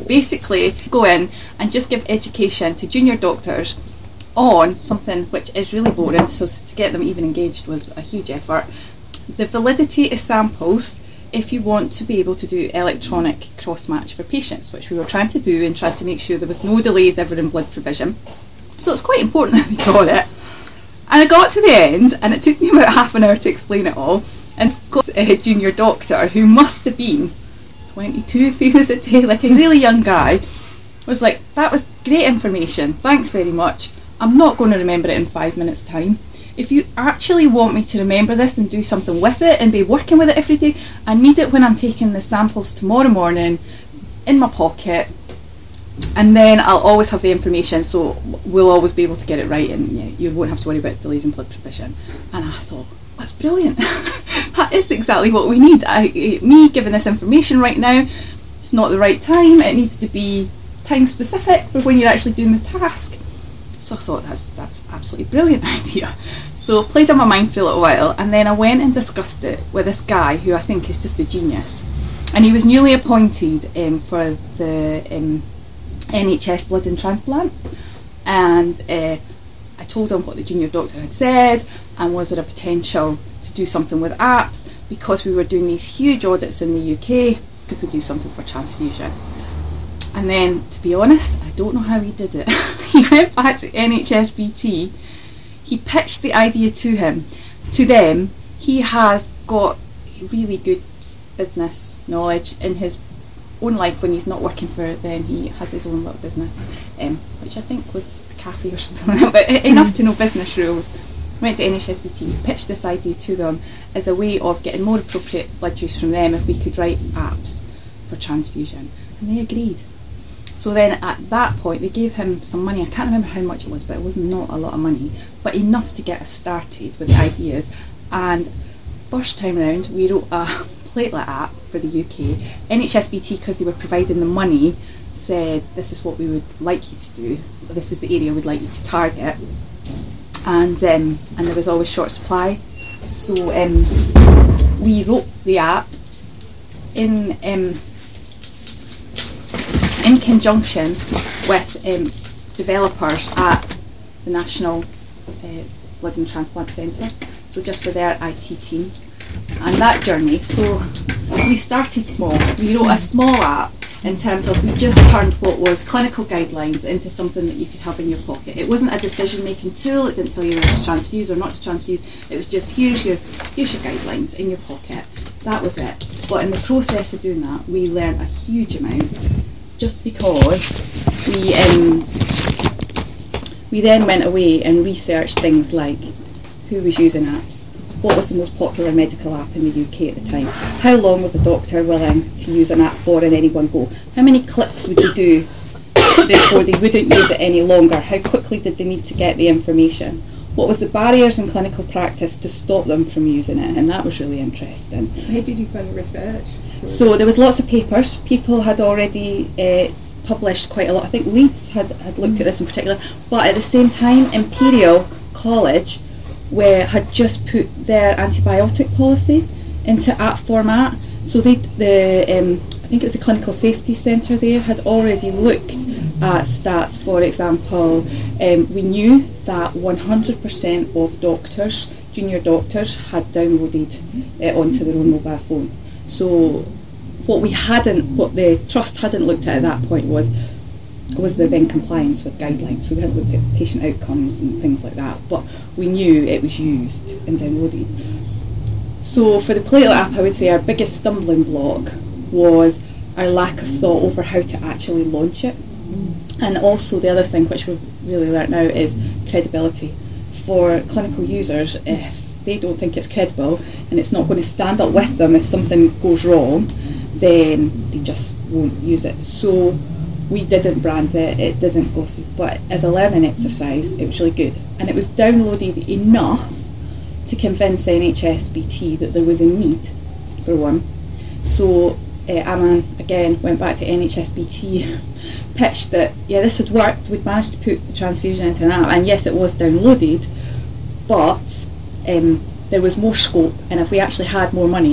basically go in and just give education to junior doctors on something which is really boring, so to get them even engaged was a huge effort. The validity of samples, if you want to be able to do electronic cross-match for patients, which we were trying to do and tried to make sure there was no delays ever in blood provision. So it's quite important that we got it. And I got to the end, and it took me about half an hour to explain it all, and got a junior doctor who must have been 22 if he was a day, like a really young guy, was like, that was great information, thanks very much. I'm not going to remember it in 5 minutes' time. If you actually want me to remember this and do something with it and be working with it every day, I need it when I'm taking the samples tomorrow morning in my pocket, and then I'll always have the information, so we'll always be able to get it right, and yeah, you won't have to worry about delays in blood provision. And I thought, that's brilliant. That is exactly what we need. Me giving this information right now, it's not the right time. It needs to be time specific for when you're actually doing the task. So I thought that's absolutely brilliant idea. So played on my mind for a little while, and then I went and discussed it with this guy who I think is just a genius. And he was newly appointed for the NHS Blood and Transplant, and I told him what the junior doctor had said, and was there a potential to do something with apps, because we were doing these huge audits in the UK, could we do something for transfusion? And then, to be honest, I don't know how he did it. He went back to NHSBT, he pitched the idea to them. He has got really good business knowledge in his own life. When he's not working for them, he has his own little business, which I think was a cafe or something, but enough to know business rules. Went to NHSBT, pitched this idea to them as a way of getting more appropriate blood juice from them if we could write apps for transfusion, and they agreed. So then at that point they gave him some money. I can't remember how much it was, but it was not a lot of money, but enough to get us started with the ideas. And first time round we wrote a platelet app for the UK. NHSBT, because they were providing the money, said this is what we would like you to do, this is the area we'd like you to target, and there was always short supply. So we wrote the app in conjunction with developers at the National Blood and Transplant Centre, so just for their IT team. And that journey, so we started small. We wrote a small app in terms of, we just turned what was clinical guidelines into something that you could have in your pocket. It wasn't a decision making tool, it didn't tell you whether to transfuse or not to transfuse, it was just here's your guidelines in your pocket. That was it. But in the process of doing that, we learned a huge amount, just because we then went away and researched things like who was using apps, what was the most popular medical app in the UK at the time, how long was a doctor willing to use an app for in any one go, how many clicks would they do before they wouldn't use it any longer, how quickly did they need to get the information, what was the barriers in clinical practice to stop them from using it, and that was really interesting. How did you find the research? So there was lots of papers. People had already published quite a lot. I think Leeds had looked at this in particular, but at the same time Imperial College had just put their antibiotic policy into app format. So I think it was the Clinical Safety Centre there, had already looked at stats. For example, we knew that 100% of doctors, junior doctors, had downloaded it onto their own mobile phone. So what the trust hadn't looked at that point was there then compliance with guidelines. So we hadn't looked at patient outcomes and things like that, but we knew it was used and downloaded. So for the platelet app, I would say our biggest stumbling block was our lack of thought over how to actually launch it. And also the other thing which we've really learnt now is credibility. For clinical users, if they don't think it's credible and it's not going to stand up with them if something goes wrong, then they just won't use it. So we didn't brand it, it didn't go through, but as a learning exercise it was really good, and it was downloaded enough to convince NHSBT that there was a need for one. So Aman again went back to NHSBT, pitched that this had worked, we'd managed to put the transfusion into an app, and yes, it was downloaded, but there was more scope, and if we actually had more money,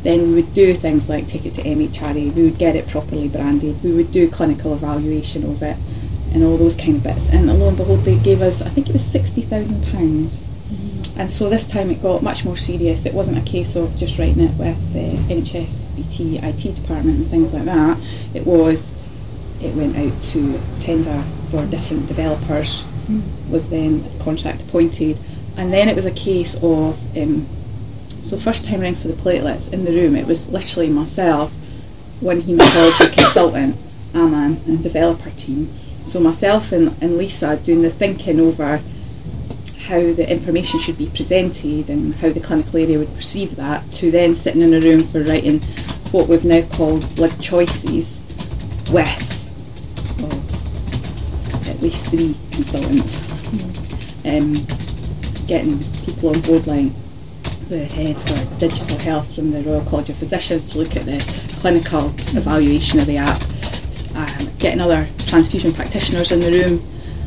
then we would do things like take it to MHRA, we would get it properly branded, we would do clinical evaluation of it and all those kind of bits, and lo and behold they gave us, I think it was £60,000. And so this time it got much more serious. It wasn't a case of just writing it with the NHSBT IT department and things like that. It went out to tender for different developers, was then contract appointed, and then it was a case of so first time around for the platelets in the room, it was literally myself, one haematology consultant, Aman, and developer team. So myself and Lisa doing the thinking over how the information should be presented and how the clinical area would perceive that, to then sitting in a room for writing what we've now called blood choices with at least 3 consultants, getting people on board like the head for digital health from the Royal College of Physicians to look at the clinical evaluation of the app, getting other transfusion practitioners in the room.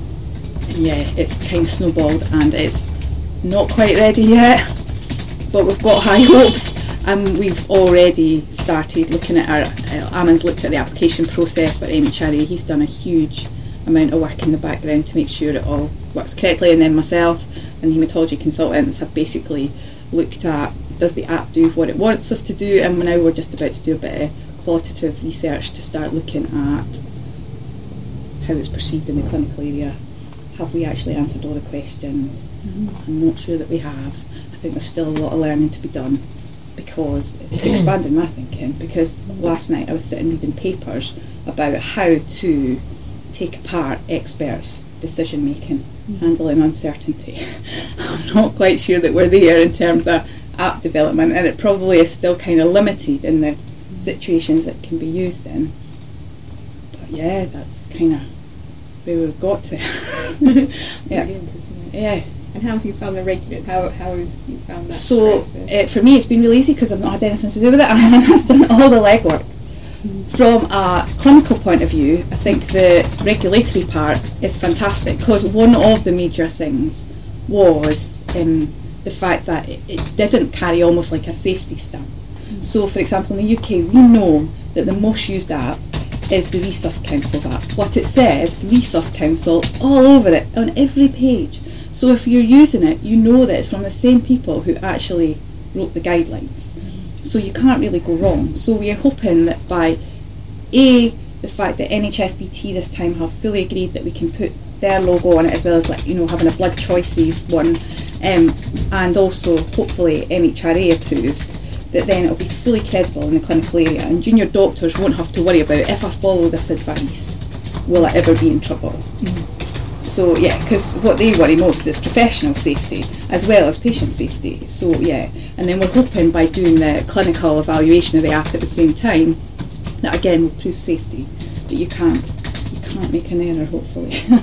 Yeah, it's kind of snowballed and it's not quite ready yet, but we've got high hopes, and we've already started looking at Aman's looked at the application process, but MHRA, he's done a huge amount of work in the background to make sure it all works correctly, and then myself and the haematology consultants have basically looked at, does the app do what it wants us to do, and now we're just about to do a bit of qualitative research to start looking at how it's perceived in the clinical area. Have we actually answered all the questions? I'm not sure that we have. I think there's still a lot of learning to be done, because it's expanded my thinking, because last night I was sitting reading papers about how to take apart experts' decision making, handling uncertainty. I'm not quite sure that we're there in terms of app development, and it probably is still kind of limited in the situations it can be used in. But yeah, that's kind of where we've got to. Yeah. Brilliant, isn't it? Yeah. And how have you found the regulator? How have you found that So process? for me it's been really easy because I've not had anything to do with it. Aman has done all the legwork. From a clinical point of view, I think the regulatory part is fantastic, because one of the major things was the fact that it didn't carry almost like a safety stamp. So for example in the UK we know that the most used app is the Resus Council's app. What it says, Resus Council, all over it, on every page. So if you're using it, you know that it's from the same people who actually wrote the guidelines. So you can't really go wrong. So we are hoping that by the fact that NHSBT this time have fully agreed that we can put their logo on it, as well as having a blood choices one, and also hopefully MHRA approved, that then it'll be fully credible in the clinical area, and junior doctors won't have to worry about, if I follow this advice, will I ever be in trouble? So yeah, because what they worry most is professional safety as well as patient safety. So yeah, and then we're hoping by doing the clinical evaluation of the app at the same time, that again will prove safety, but you can't make an error, hopefully.